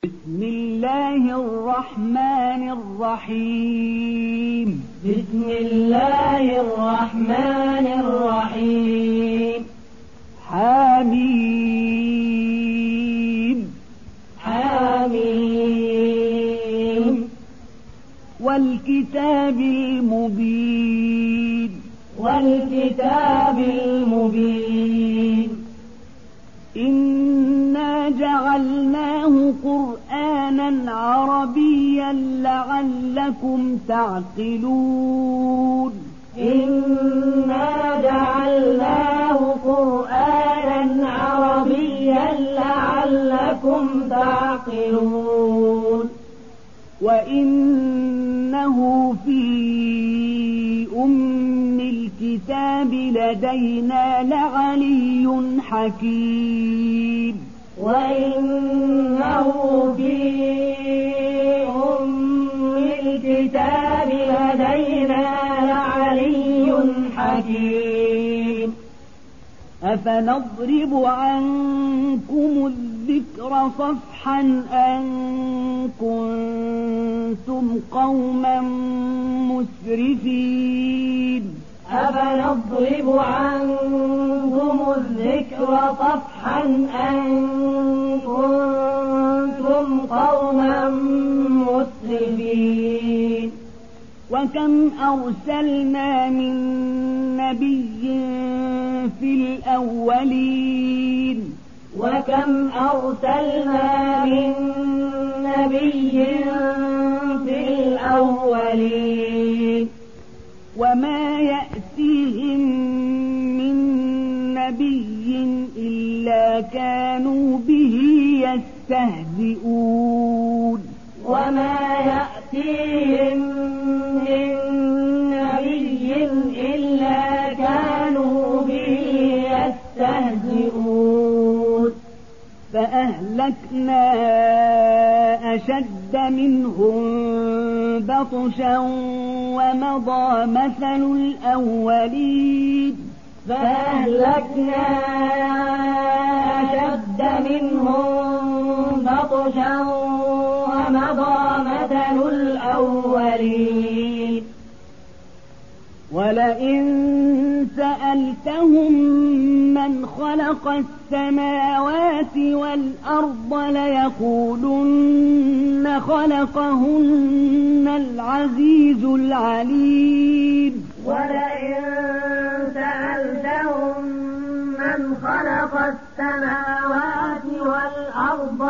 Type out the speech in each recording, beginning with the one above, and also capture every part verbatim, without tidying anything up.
بسم الله الرحمن الرحيم بسم الله الرحمن الرحيم حميم حميم والكتاب المبين والكتاب المبين إنا جعلناه قرآنا عربيا لعلكم تعقلون إنا جعلناه قرآنا عربيا لعلكم تعقلون وإنه في أم الكتاب لدينا لعلي حكيم وإنه في أم الكتاب لدينا لعلي حكيم أفنضرب عنكم الذكر صفحا أن كنتم قوما مسرفين أفنضرب عنكم الذكر صفحا أن كنتم قوما مسرفين وكم أرسلنا من نبي في الأولين وكم أرسلنا من نبي في الأولين وما يأتيهم من نبي إلا كانوا به يستهزئون وما يأتيهم من نبي إلا كانوا به يستهزئون فأهلكنا أشد منهم بطشا ومضى مثل الأولين فأهلكنا أشد منهم بطشا ومضى مثل الأولين ولئن سألتهم من خلق السماوات والأرض ليقولن خلقهن العزيز العليم ولئن سألتهم من خلق السماوات والأرض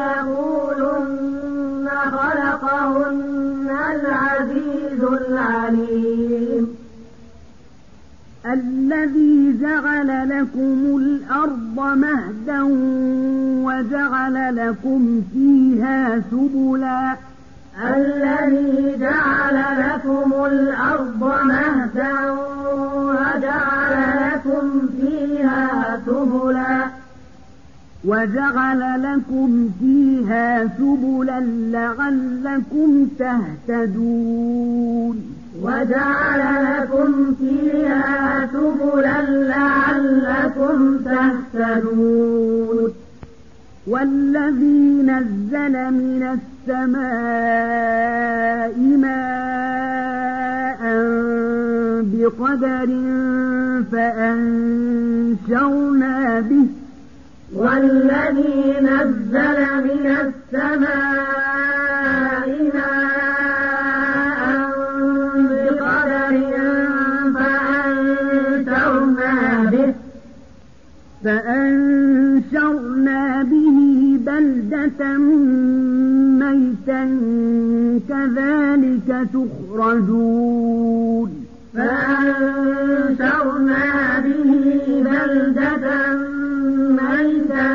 ليقولن خلقهن العزيز العليم الذي جعل لكم الأرض مهدا وجعل لكم فيها سبلا الذي جعل لكم الأرض مهدا وجعل لكم فيها سبلا وجعل لكم فيها سبلا لعلكم تهتدون وجعل لكم فيها سبلا لعلكم تهتدون والذي نزل من السماء ماء بقدر فأنشرنا به والذي نزل من السماء ماء بقدر فأنشرنا به فأنشرنا به بلدة ميتا كذلك تخرجون فأنشرنا به بلدة ميتا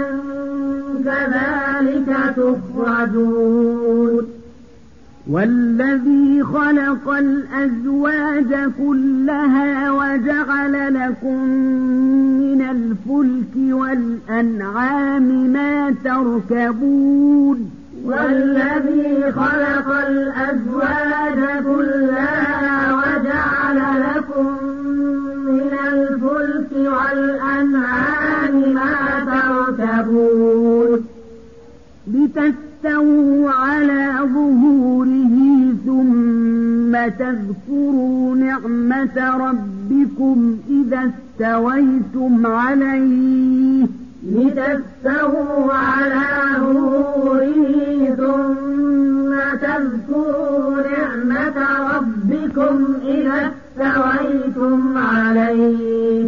كذلك تخرجون والذي خلق الأزواج كلها وجعل لكم من الفلك والأنعام ما تركبون والذي خلق الأزواج كلها وجعل لكم من الفلك والأنعام ما تركبون لتستووا لتستووا على ظهوره ثم تذكروا نعمة ربكم إذا استويتم عليه لتستووا على ظهوره ثم تذكروا نعمة ربكم إذا استويتم عليه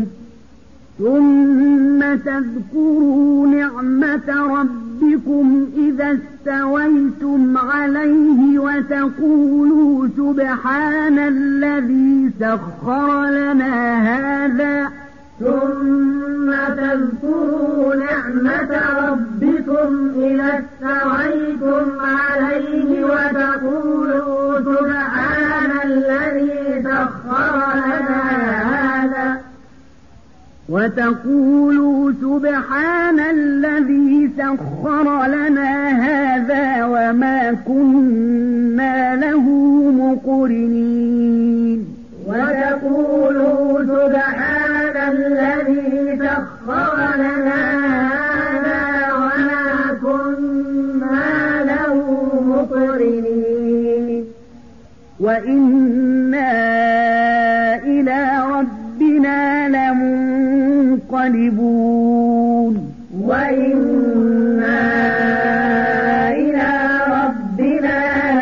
ثم تذكروا نعمة ربكم إذا استويتم عليه وتقولوا سبحان الذي سخر لنا هذا ثم تذكروا نعمة ربكم إذا استويتم عليه وتقولوا سبحان الذي سخر لنا هذا وتقولوا سبحان الذي سخر لنا هذا وما كنا له مقرنين وتقولوا سبحان الذي سخر لنا هذا وما كنا له مقرنين وإنا إلى ربنا لمنقلبون وإنا إلى ربنا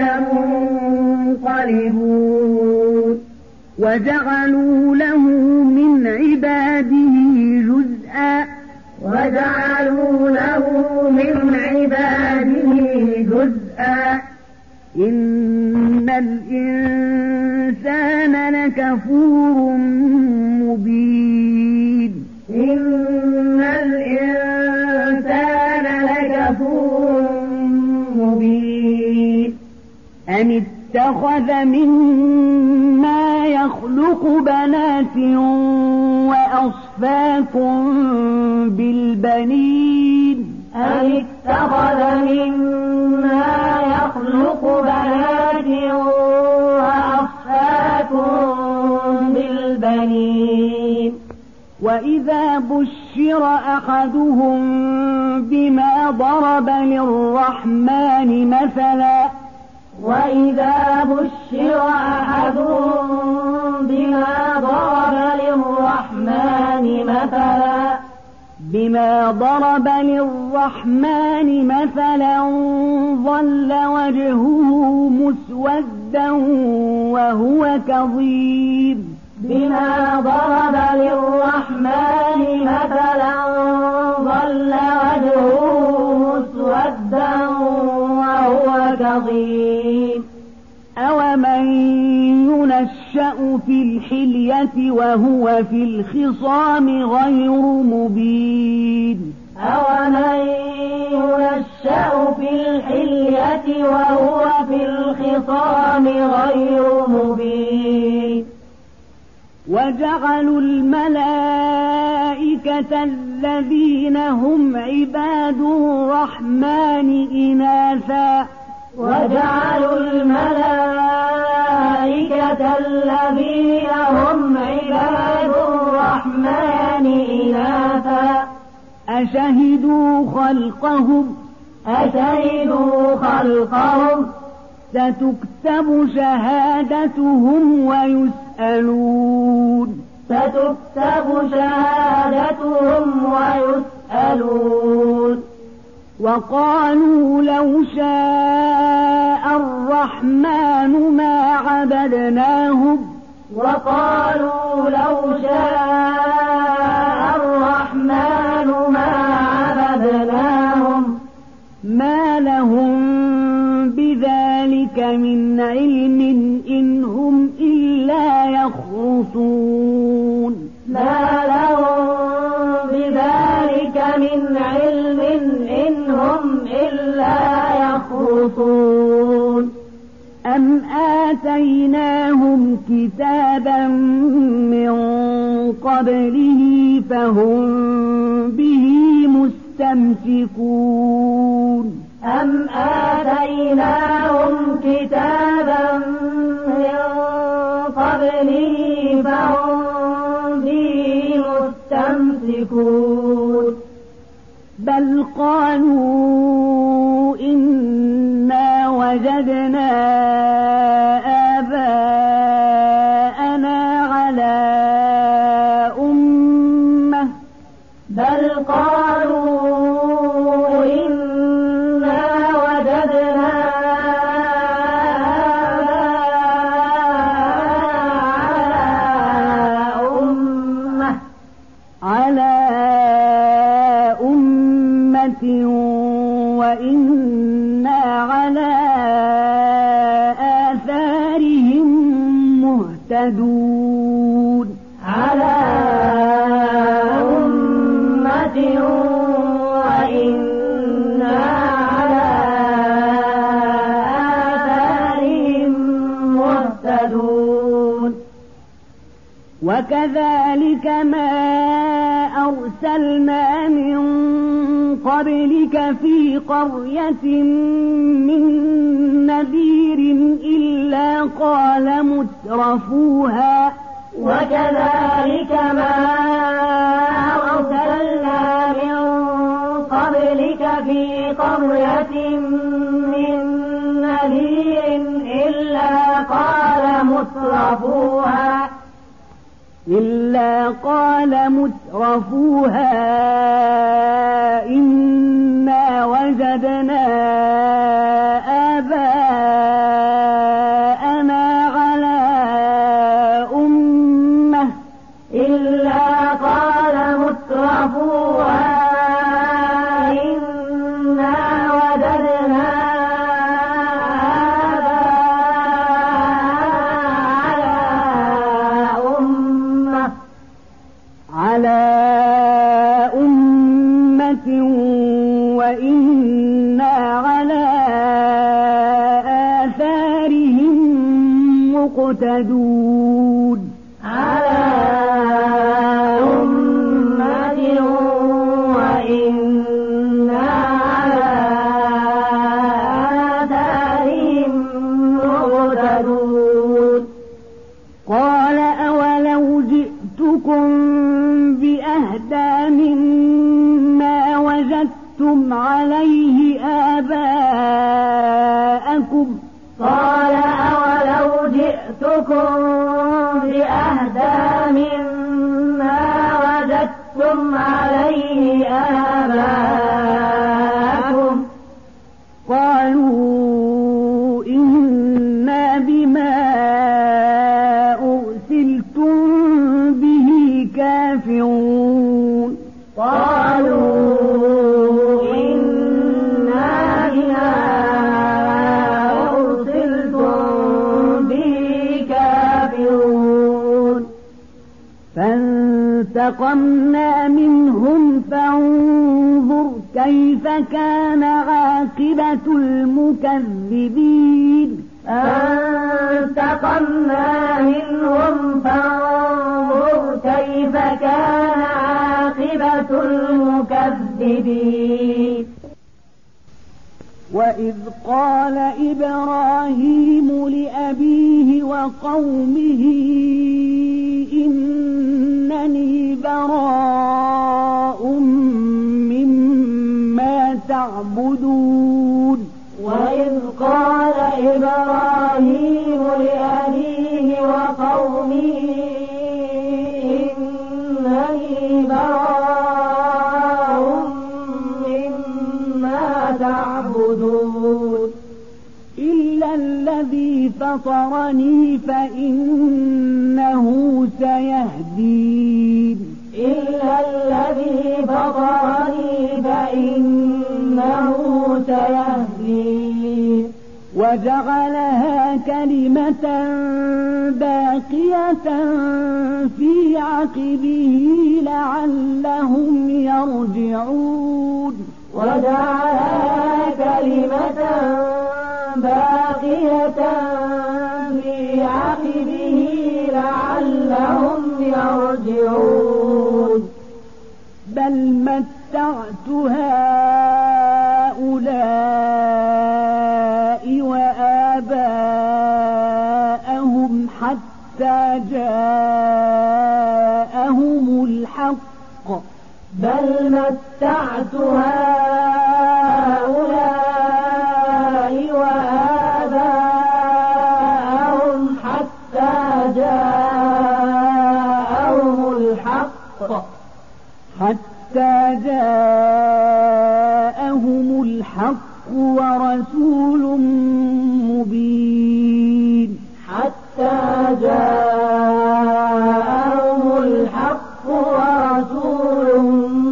لمنقلبون وجعلوا له من عباده جزءا وجعلوا له من عباده جزءا إن الإنسان لكفور مبين إن الإنسان لكفور مبين أم اتخذ مما يخلق بنات وأصفاكم بالبنين أم اتخذ مما يخلق بنات وأصفاكم بالبنين وإذا بشر أحدهم بما ضرب للرحمن مثلا وإذا بشر أحدهم بما ضرب للرحمن مثلا بما ضرب للرحمن مثلا ظل وجهه مسودا وهو كظيم بما ضرب للرحمن مثلا ظل وجهه مسودا وهو كظيم أومن ينشأ في الحلية وهو في الخصام غير مبين أومن ينشأ في الحلية وهو في الخصام غير مبين وجعلوا الملائكة الذين هم عباد الرحمن إناثا وجعلوا الملائكة الذين هم عباد الرحمن إناثا أشهدوا خلقهم أشهدوا خلقهم ستكتب شهادتهم ويسألون ستكتب شهادتهم ويسألون وقالوا لو شاء الرحمن ما عبدناهم وقالوا لو شاء الرحمن ما عبدناهم ما لهم بذلك من علم إن هم إلا يخرصون ما لهم بذلك من علم إن هم إلا يخرصون أم آتيناهم كتابا من قبله فهم به مستمسكون أم آتيناهم كتابا من قبله فهم به مستمسكون بل قالوا إن وجدنا آباءنا على أمة بل قالوا إنا وجدنا آباءنا على أمة وإنا على آثارهم مهتدون على أمة وإنا على آثارهم مهتدون وكذلك ما أرسلنا من قبلك في قرية من نذير إلا قال مترفوها وكذلك ما أرسلنا من قبلك في قرية من نذير إلا قال مترفوها إلا قال مترفوها إنا وجدنا آباءنا على أمة إلا قال مترفوها إنا وجدنا على أمة وإنا على آثارهم مقتدون على أمة وإنا على آثارهم مقتدون قال أولو جئتكم بأهدى مما وجدتم عليه آباءكم قال أولو جئتكم بأهدى مما وجدتم عليه آباءكم قالوا إنا بما أرسلتم به كافرون قالوا إنا بما أرسلتم به كافرون فانتقمنا منهم فانظر كيف كان عاقبة المكذبين فانتقمنا منهم فانظر كيف كان عاقبة المكذبين وإذ قال إبراهيم لأبيه وقومه إنني براء مما تعبدون وإذ قال إبراهيم لأبيه وقومه إنني براء مما تعبدون إلا الذي فطرني فإنه سيهدين إلا الذي فطرني فإنه سيهدين وجعلها كلمة باقية في عقبه لعلهم يرجعون وجعلها كلمة باقية في عقبه لعلهم يرجعون بل متعت هؤلاء وآباءهم حتى جاءهم الحق بل متعت هؤلاء وآباءهم حتى جاءهم الحق ورسول مبين حتى جاءهم الحق ورسول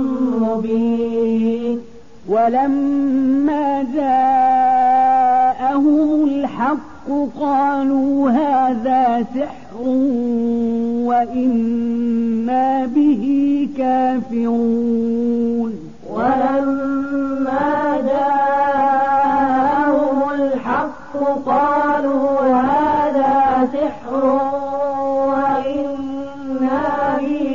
مبين ولما جاءهم الحق قالوا هذا سحر وإنا به كافرون ولما جاءهم الحق قالوا هذا سحر وإنا به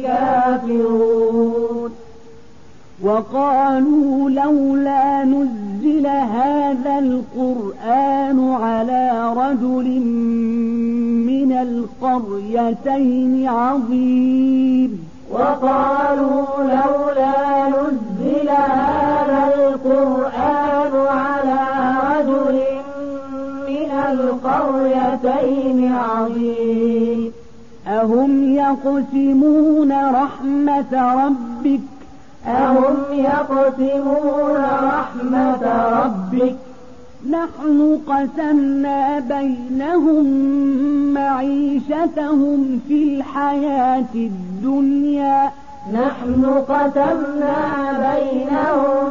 كافرون وقالوا لولا نزل هذا القرآن على رجل من القريتين عظيم وقالوا لولا نزل هذا القرآن على رجل من القريتين عظيم أهم يقسمون رحمة ربك أهم يقسمون رحمة ربك نحن قسمنا بينهم معيشتهم في الحياة الدنيا نحن قسمنا بينهم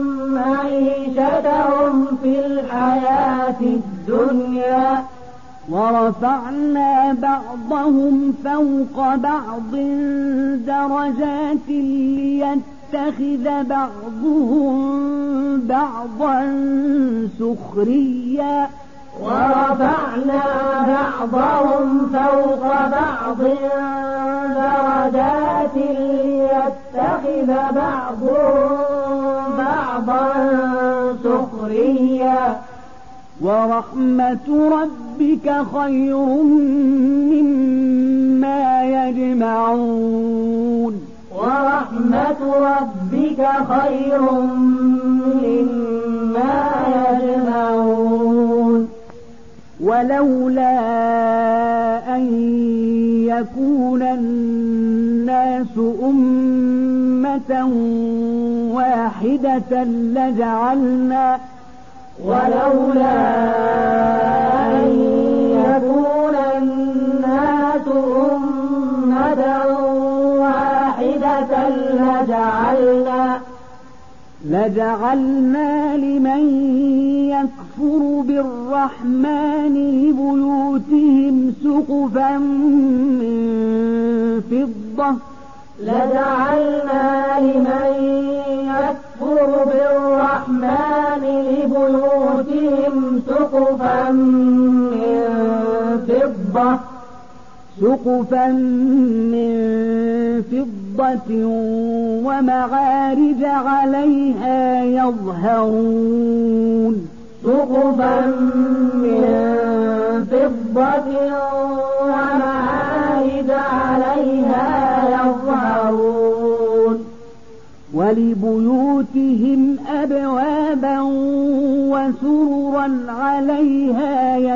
معيشتهم في الحياة الدنيا ورفعنا بعضهم فوق بعض درجات ليتخذ بعضهم بعضا سخريا ورفعنا بعضهم فوق بعض درجات ليتخذ بعضهم بعضا سخريا ورحمة ربك خير مما يجمعون ورحمة ربك خير مما يجمعون ولولا أن يكون الناس أمة واحدة لجعلنا ولولا أن يكون الناس أمة واحدة لجعلنا لجعلنا لمن يكفر بالرحمن لبيوتهم سقفا من فضة لجعلنا لمن يكفر بالرحمن لبيوتهم سقفا من فضة سقفا من فضة ومعارج عليها يظهرون سقفا من فضة ومعارج عليها يظهرون ولبيوتهم أبوابا وسررا عليها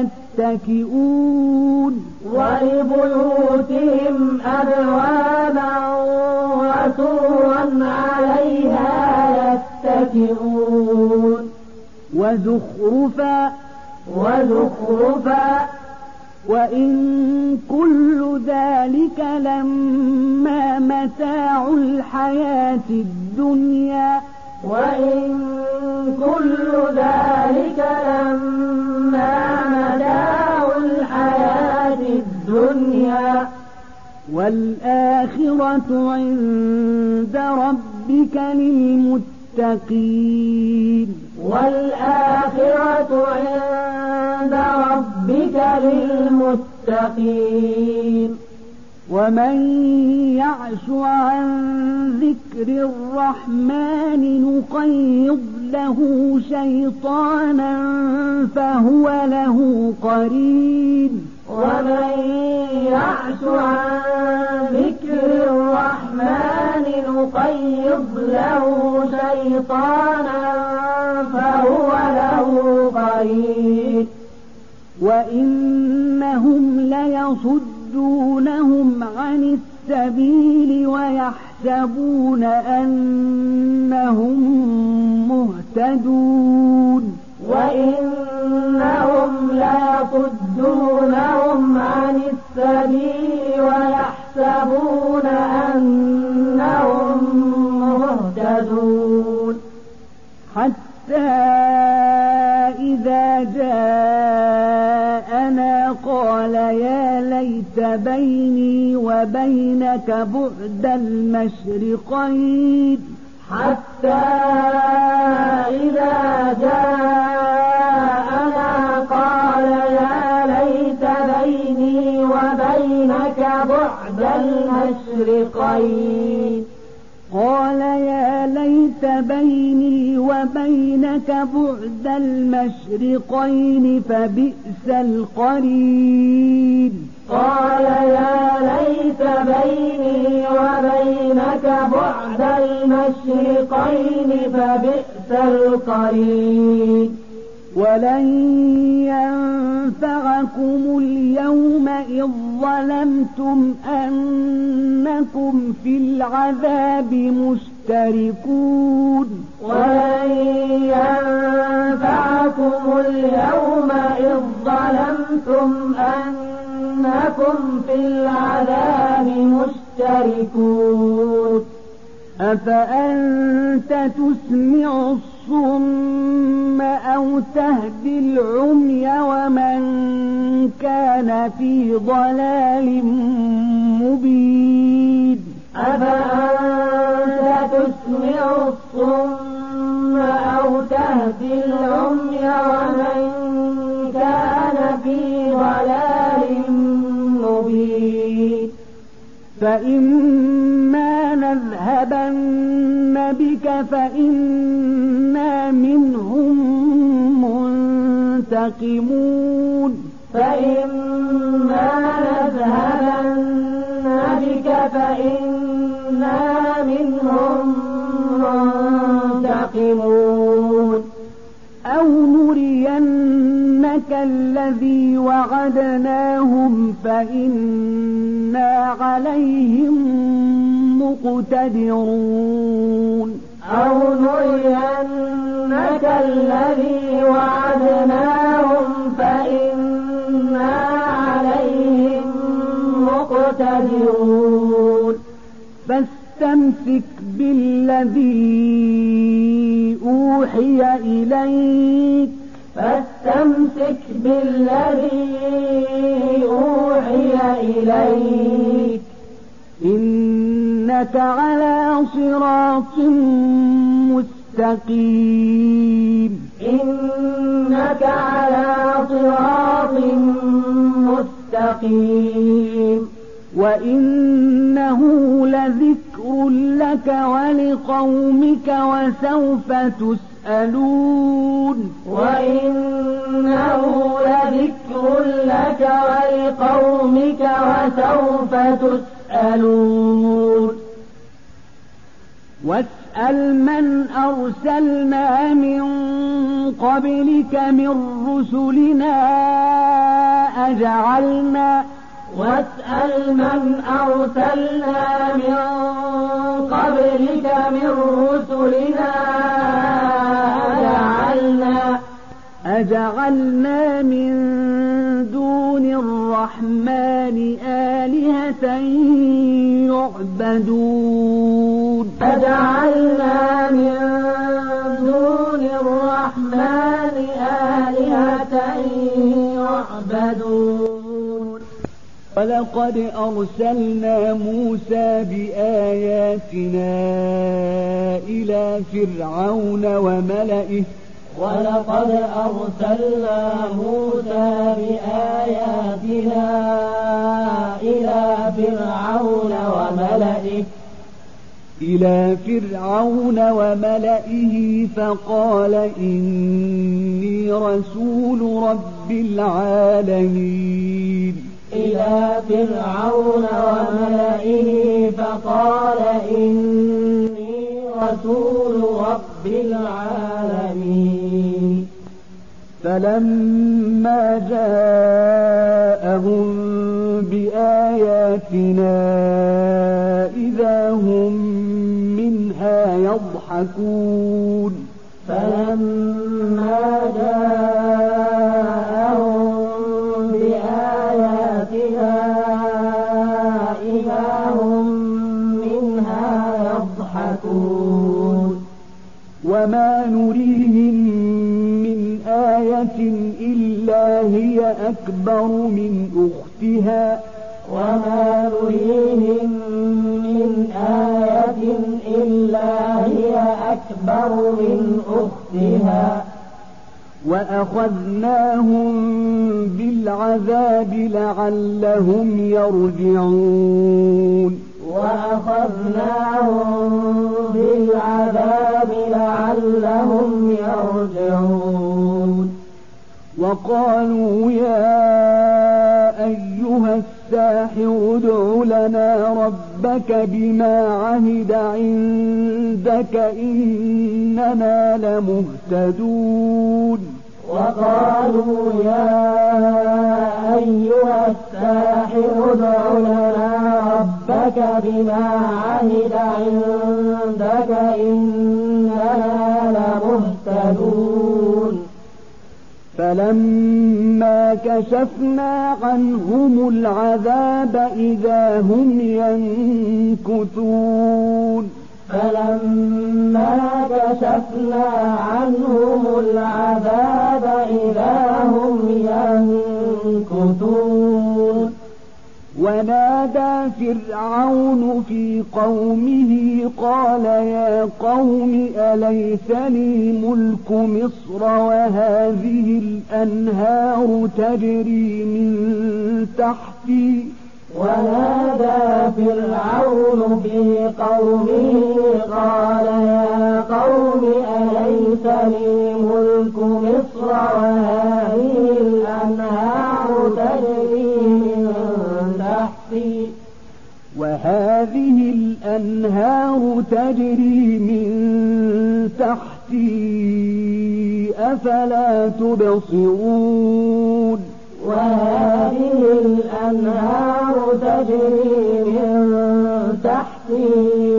يتكئون ولبيوتهم أبوابا وسررا عليها يتكئون وزخرفا وزخرفا وإن كل ذلك لما متاع الحياة الدنيا وإن كل ذلك لما متاع الحياة الدنيا والآخرة عند ربك للمتقين والآخرة عند ربك للمتقين ومن يعش عن ذكر الرحمن نقيض له شيطانا فهو له قرين ومن يعش عن ذكر الرحمن نقيض له شيطانا فهو له قرين وإنهم ليصدونهم عن السبيل ويحسبون يحسبون أنهم مهتدون وإنهم ليصدونهم عن السبيل ويحسبون أنهم مهتدون حتى إذا جاءنا قال يا ليت بيني وبينك بعد المشرقين حتى إذا جاءنا قال يا ليت بيني وبينك بعد المشرقين قال يا ليت بيني وبينك بعد المشرقين فبئس القرين قال يا ليت بيني وبينك بعد المشرقين فبئس القرين ولن ينفعكم اليوم إذ ظلمتم أنكم في العذاب مشتركون ولن ينفعكم اليوم إذ ظلمتم أنكم في العذاب مشتركون أفأنت تسمع الصم أو تهدي العمي ومن كان في ضلال مبين أفأنت تسمع الصم أو تهدي العمي ومن كان في ضلال مبين فإما نذهبن بك فإنا منهم منتقمون فإما نذهبن بك فإنا منهم منتقمون أو نرينك الذي وعدناهم فإنا عليهم مقتدرون أو نرينك الذي وعدناهم فإنا عليهم مقتدرون فاستمسك بالذي أوحي إليك فاستمسك بالذي أوحي إليك إنك على صراط مستقيم إنك على صراط مستقيم وإنه لذكر لك ولقومك وسوف تسألون وإنه لذكر لك ولقومك وسوف تسألون واسأل من أرسلنا من قبلك من رسلنا أجعلنا واسأل من أرسلنا من قبلك من رسلنا أجعلنا أجعلنا من دون الرحمن آلهة يعبدون أجعلنا من دون الرحمن آلهة يعبدون ولقد أرسلنا موسى بآياتنا إلى فرعون وملئه ولقد أرسلنا موسى بآياتنا إلى فرعون وملئه إلى فرعون وملئه فقال إني رسول رب العالمين إلى فرعون وملئه فقال إني رسول رب العالمين فلما جاءهم بآياتنا إذا هم منها يضحكون فلما جاءهم بآياتنا إذا هم منها يضحكون وما نريهم من آية إلا هي أكبر من أختها وما نريهم من آية إلا هي أكبر من أختها وأخذناهم بالعذاب لعلهم يرجعون وأخذناهم بالعذاب لعلهم يرجعون وقالوا يا أيها الساحر ادع لنا ربك بما عهد عندك إننا لمهتدون وقالوا يا أيها الساحر ادع لنا ربك بما عهد عندك إننا لمهتدون فلما كشفنا عنهم العذاب إذا هم ينكثون فلما كشفنا عنهم العذاب إذا هم ينكثون ونادى فرعون في قومه قال يا قوم أليس لي ملك مصر وهذه الأنهار تجري من تحتي ونادى فرعون في قومه قال يا قوم أليس لي ملك مصر وهذه الأنهار تجري من تحتي وهذه الأنهار تجري من تحتي أفلا تبصرون وهذه الأنهار تجري من تحتي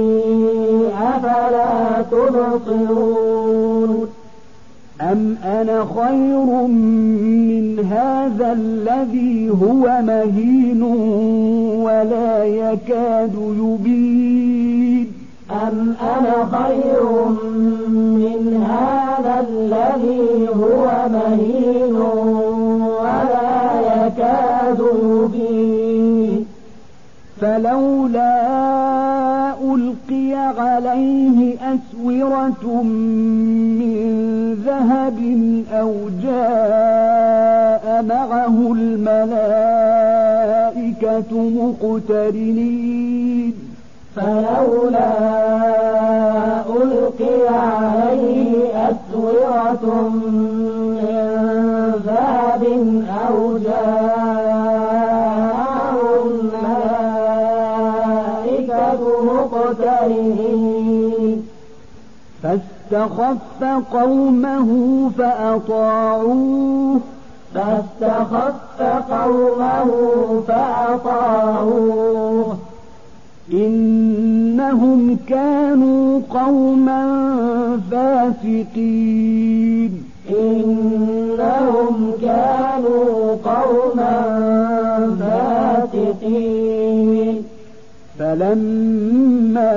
أفلا تبصرون أم أنا خير من هذا الذي هو مهين ولا يكاد يبين أم أنا خير من هذا الذي هو مهين ولا يكاد يبين فلولا ألقي عليه أسورة من ذهب أو جاء معه الملائكة مقترنين فلولا ألقي عليه أسورة من ذهب أو جاء الملائكة مقترنين فاستخف قومه فأطاعوه فاستخف قومه فأطاعوه إنهم كانوا قوما فاسقين إنهم كانوا قوما فاسقين فلما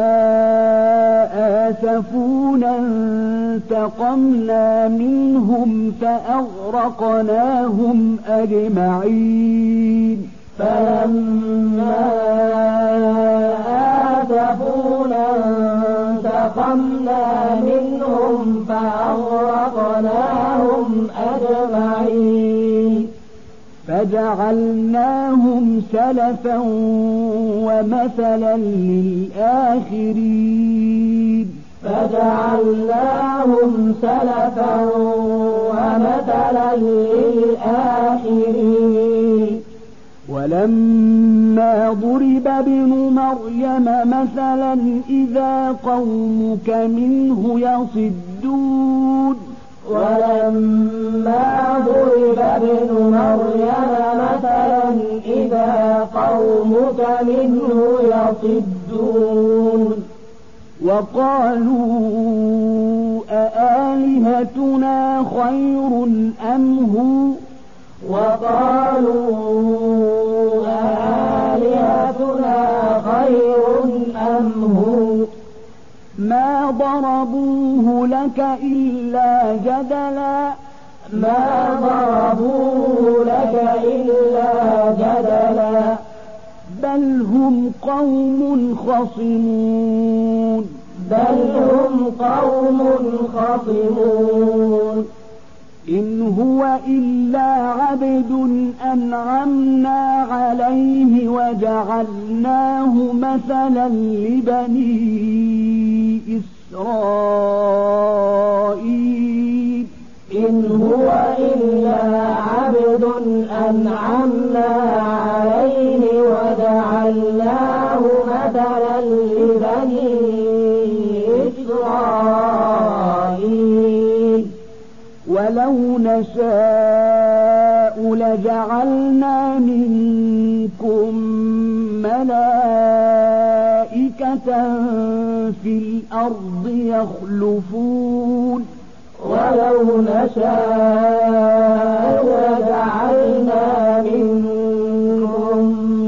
آسفونا انتقمنا منهم فأغرقناهم أجمعين فلما آسفونا انتقمنا منهم فأغرقناهم أجمعين فجعلناهم سلفا ومثلا للآخرين فجعلناهم سلفا ومثلا للآخرين ولما ضرب ابن مريم مثلا إذا قومك منه يصدون ولما ضرب ابن مريم مثلا إذا يصدونك منه يصدون وقالوا أآلهتنا خير أم هو وقالوا أآلهتنا خير أم هو ما ضربوه لك إلا جدلا ما ضربوه لك إلا جدلا بل هم قوم خصمون بل هم قوم خصمون إن هو إلا عبد أنعمنا عليه وجعلناه مثلا لبني إسرائيل إن هو إلا عبد أنعمنا عليه وجعلناه مثلا لبني إسرائيل ولو نشاء لجعلنا منكم ملائكة في الأرض يخلفون ولو نشاء لجعلنا منكم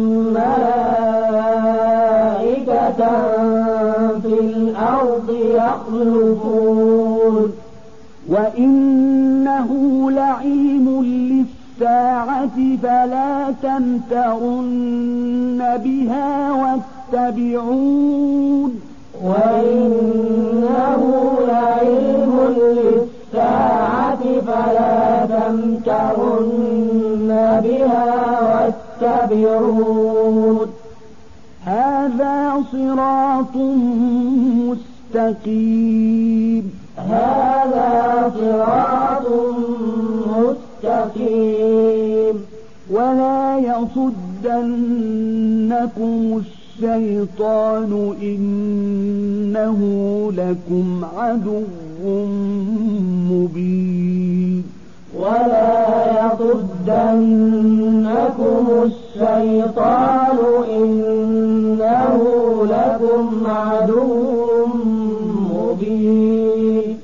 ملائكة في الأرض يخلفون وإنه لعلم للساعة فلا تمترن بها واتبعون وإنه لعلم للساعة فلا تمترن بها واتبعون هذا صراط مستقيم هذا صراط مستقيم ولا يصدنكم الشيطان إنه لكم عدو مبين ولا يصدنكم الشيطان إنه لكم عدو مبين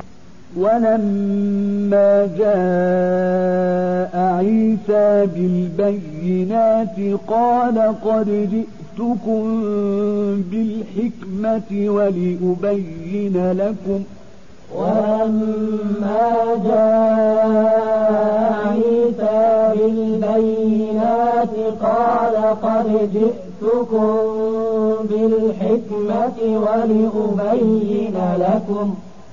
ولما جاء عيسى بالبينات قال قد جئتكم بالحكمة ولأبين لكم ولما جاء عيسى بالبينات قال قد جئتكم بالحكمة ولأبين لكم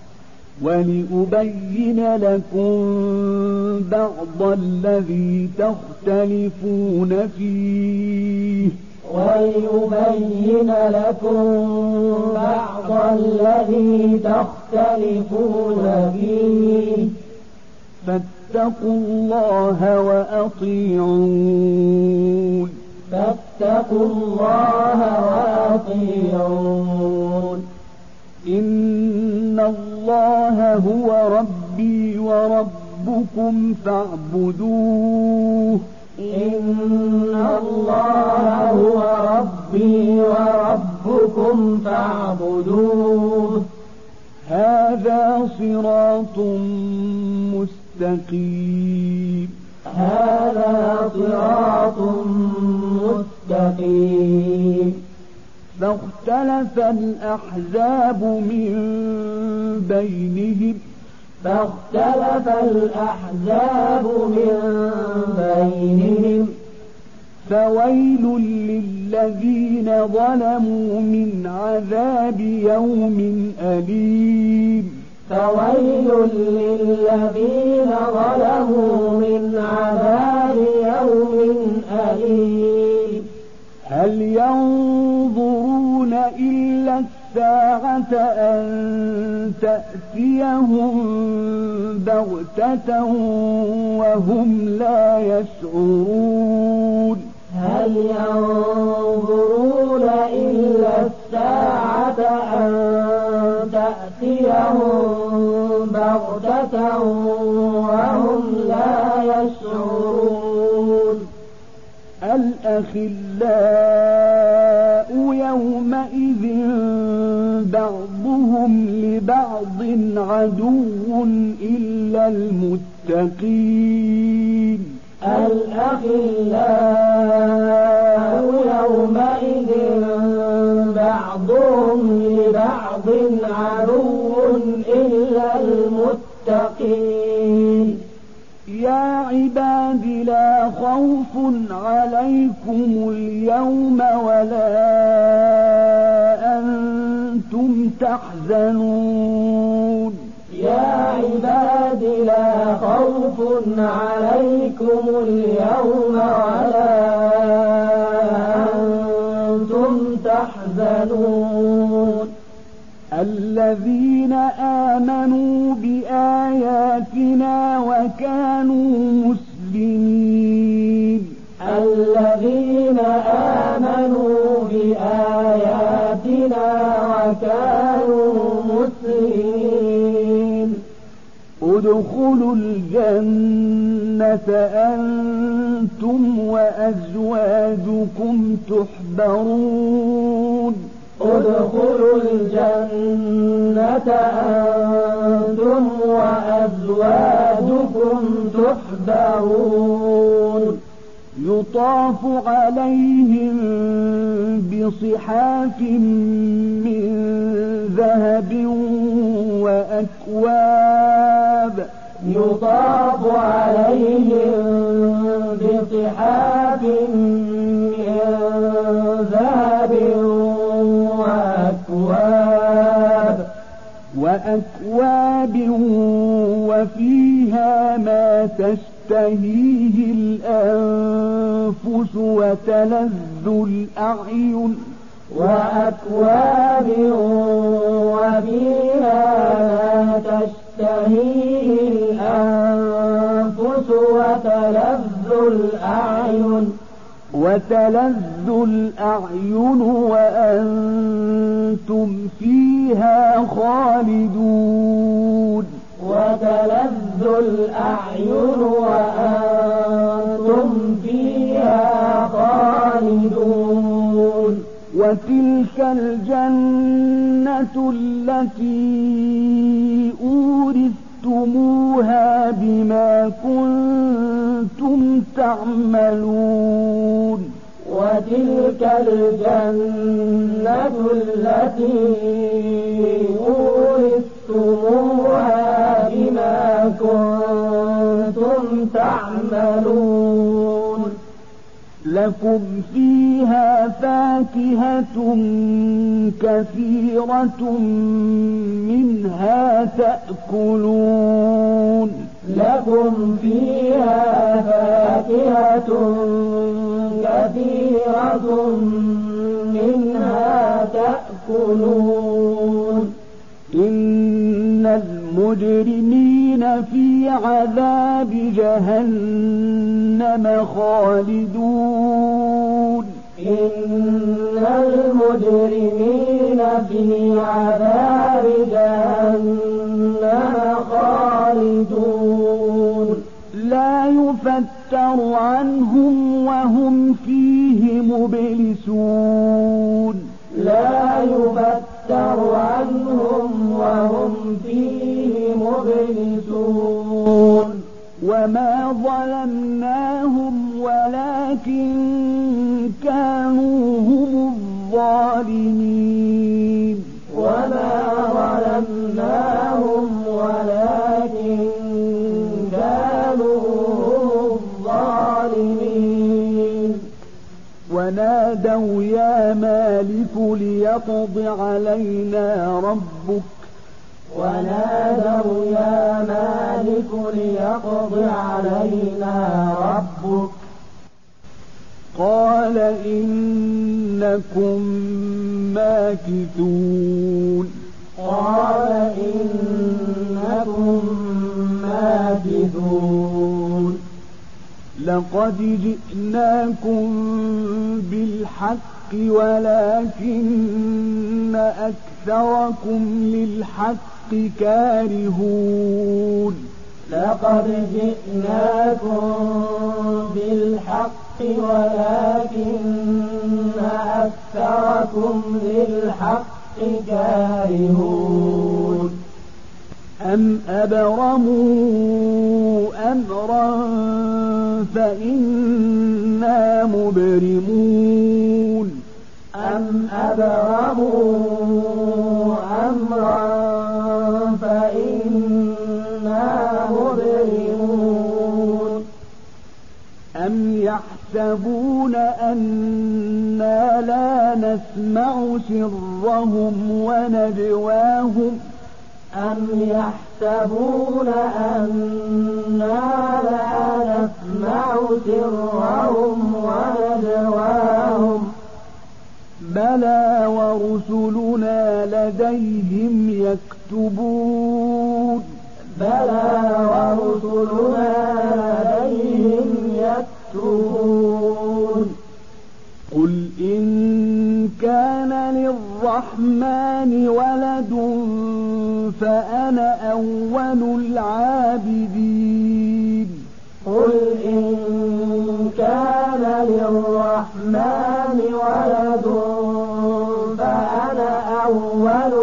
ولأبين لكم بعض الذي تختلفون فيه وليبين لكم بعض الذي تختلفون فيه فاتقوا الله وأطيعون فاتقوا الله وأطيعون إن الله هو ربي وربكم فاعبدوه إن الله هو ربي وربكم فاعبدوه هذا صراط مستقيم هذا صراط مستقيم فاختلف الأحزاب من بينهم فاختلف الأحزاب من بينهم فويل للذين ظلموا من عذاب يوم أليم فويل للذين ظلموا من عذاب يوم أليم هل ينظرون إلا الساعة أن تأتيهم بغتة وهم لا يشعرون هل ينظرون إلا الساعة أن تأتيهم بغتة وهم لا يشعرون الأخلاء يومئذ بعضهم لبعض عدو إلا المتقين الأخلاء يومئذ بعضهم لبعض عدو إلا المتقين يا عباد لا خوف عليكم اليوم ولا أنتم تحزنون يا عباد لا خوف عليكم اليوم ولا أنتم تحزنون الذين آمنوا بآياتنا وكانوا مسلمين الذين آمنوا بآياتنا وكانوا مسلمين ادخلوا الجنة أنتم وأزواجكم تحبرون ادخلوا الجنة أنتم وأزواجكم تحبرون يطاف عليهم بصحاف من ذهب وأكواب يطاف عليهم بصحاف من ذهب وأكواب وأكواب وفيها ما تشتهيه الأنفس وتلذ الأعين وأكواب وفيها ما تشتهيه الأنفس وتلذ الأعين وتلذ الأعين وأنتم فيها خالدون وتلذ الأعين وأنتم فيها خالدون وتلك الجنة التي أورثتموها بما كنتم تعملون وتلك الجنة التي أورثتموها بما كنتم تعملون لكم فيها فاكهة كثيرة منها تأكلون لكم فيها فاكهة كثيرة منها تأكلون إن المجرمين في عذاب جهنم خالدون إن المجرمين في عذاب جهنم خالدون لا يفتر عنهم وهم فيه مبلسون لا يفتر عنهم وهم فيه مبلسون وما ظلمناهم ولكن كانوا هم الظالمين وما ظلمناهم ولكن كانوا هم الظالمين ونادوا يا مالك ليقض علينا ربك ونادوا يا مالك ليقض علينا ربك قال إنكم ماكثون قال إنكم ماكثون لقد جئناكم بالحق ولكن أكثركم للحق كارهون لقد جئناكم بالحق ولكن أكثركم للحق كارهون أم أبرموا أمرا فإنا مبرمون أم أبرموا أمرا فإنا مبرمون أم يحسبون أنا لا نسمع سرهم ونجواهم أم يحسبون أنا لا نسمع سرهم ونجواهم بلى ورسلنا لديهم يكتبون بلى ورسلنا لديهم يكتبون قل إن كان للرحمن ولد فأنا أول العابدين قل إن كان للرحمن ولد فأنا أول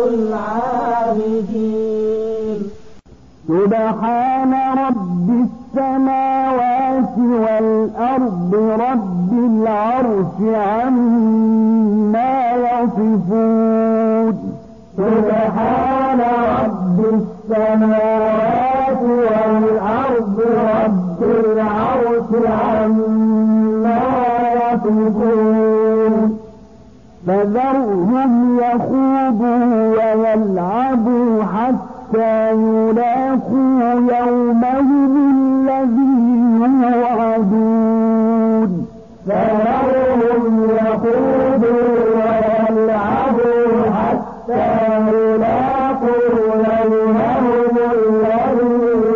العابدين سبحان رب السماوات والأرض رب العرش عما يصفون سبحان رب السماوات والأرض رب العرش عما يصفون فذرهم يخوضوا ويلعبوا حتى يلاقوا يومهم الذي يوعدون فذرهم يخوضوا ويلعبوا حتى يلاقوا يومهم الذي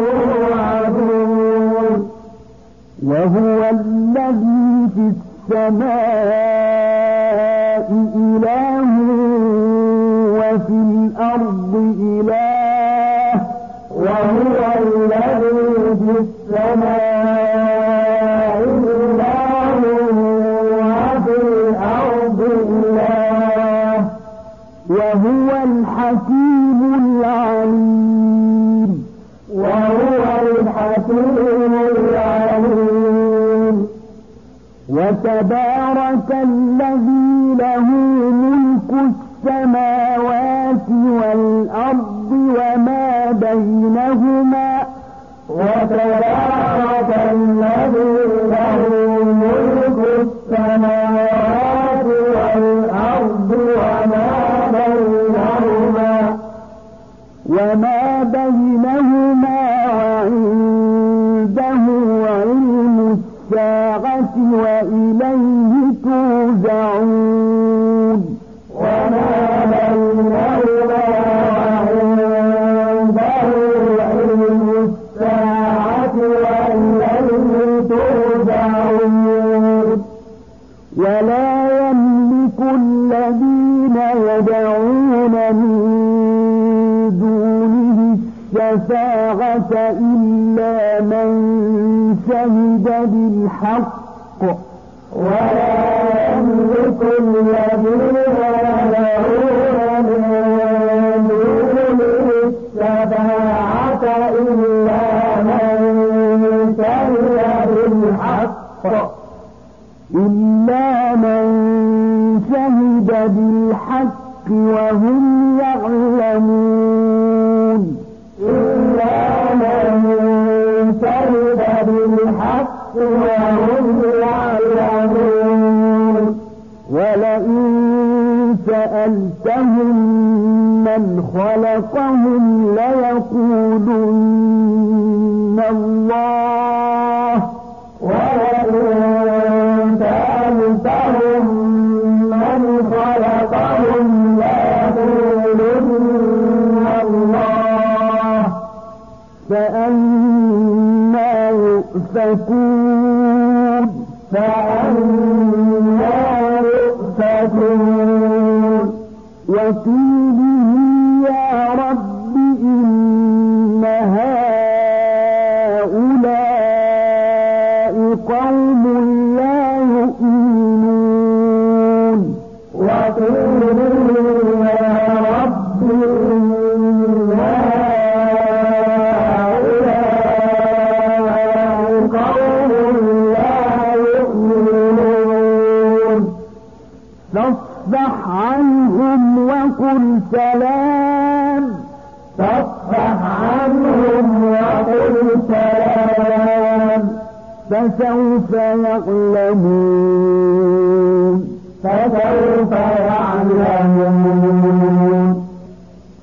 يوعدون وهو الذي في السماء إله وفي الأرض إله وهو الذي في السماء إله وفي الأرض إله وهو الحكيم العليم وهو الحكيم العليم وتبارك الذي له ملك السماوات والأرض وما بينهما وتبارك الذي له ملك السماوات والأرض وما بينهما وما بينهما وعنده علم الساعة وإليه ترجعون وما بينهما وعنده علم الساعة وإليه ترجعون ولا يملك الذين يدعون من دونه الشفاعة إلا من شهد بالحق ولا يملك الذين يدعون من دونه الشفاعة إلا من شهد بالحق إلا من شهد بالحق وهم يعلمون إلا من شهد بالحق وهم يعلمون ولئن سألتهم من خلقهم ليقولن الله ولئن سألتهم من خلقهم ليقولن الله فأنى يؤفكون فأنى يؤفكون وقيله يا رب إن هؤلاء قوم لا يؤمنون وقيل يا رب إن هؤلاء قوم لا يؤمنون فاصفح عنهم وقل سلام فاصفح عنهم وقل سلام فسوف يعلمون فسوف يعلمون